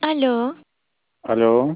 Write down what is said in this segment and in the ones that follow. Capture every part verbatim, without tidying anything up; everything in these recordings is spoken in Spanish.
Aló, Aló,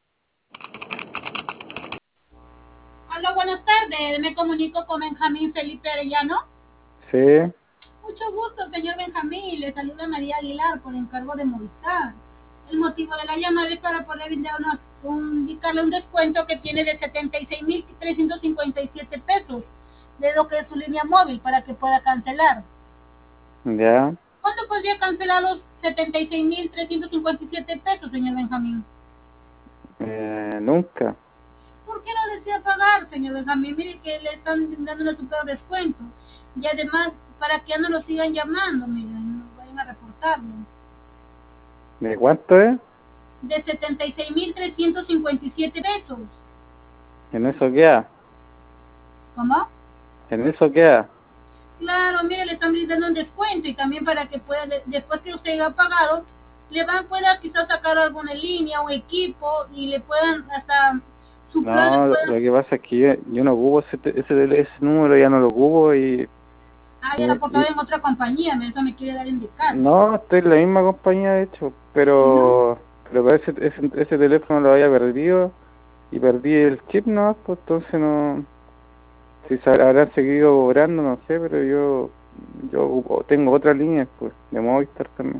Hola, buenas tardes. Me comunico con Benjamín Felipe Arellano. sí, Mucho gusto, señor Benjamín. Le saluda María Aguilar por encargo de Movistar. El motivo de la llamada es para poder brindarnos un, indicarle un descuento que tiene de setenta y seis mil trescientos cincuenta y siete pesos de lo que es su línea móvil para que pueda cancelar. ya, ¿Cuándo podría cancelar los setenta y seis mil trescientos cincuenta y siete pesos, señor Benjamín? eh, nunca. ¿Por qué no desea pagar, señor Benjamín? Mire que le están dando un super descuento. Y además, para que ya no lo sigan llamando, miren, no vayan a reportarlo. ¿De cuánto es? De setenta y seis mil trescientos cincuenta y siete pesos. ¿En eso queda? ¿Cómo? ¿En eso queda? Claro, mire, le están dando un descuento y también para que pueda, después que usted haya pagado, le van, pueda quizás sacar alguna línea o equipo y le puedan hasta su plan le No, lo, lo puedan. que pasa es que yo, yo no ocupo ese, te- ese, tele- ese número, ya no lo ocupo y, Ah, ya y, reportado y- en otra compañía, eso me quiere dar a indicar. no, estoy en la misma compañía de hecho, No. pero, pero parece ese, ese, ese teléfono lo había perdido y perdí el chip, no, pues entonces no, si se habrán seguido cobrando, no sé, pero yo, yo ocupo- tengo otra línea, pues, de Movistar también,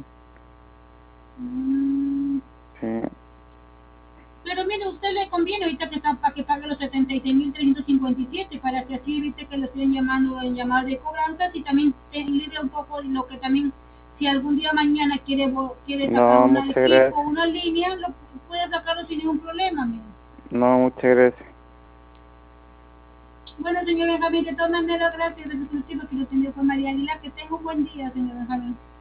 Mm. sí. Pero mire, a usted le conviene ahorita que está para que pague los setenta y seis mil trescientos cincuenta y siete para que así evite que lo estén llamando en llamadas de cobranzas y también te libre un poco de lo que también, si algún día mañana quiere quiere sacar No, un muchas equipo o gracias. una línea, lo puede sacarlo sin ningún problema. Mire. No, muchas gracias. Bueno, señor Benjamín, de todas maneras, gracias, de que lo tenía con María Aguilar, que tenga un buen día, señor Benjamín.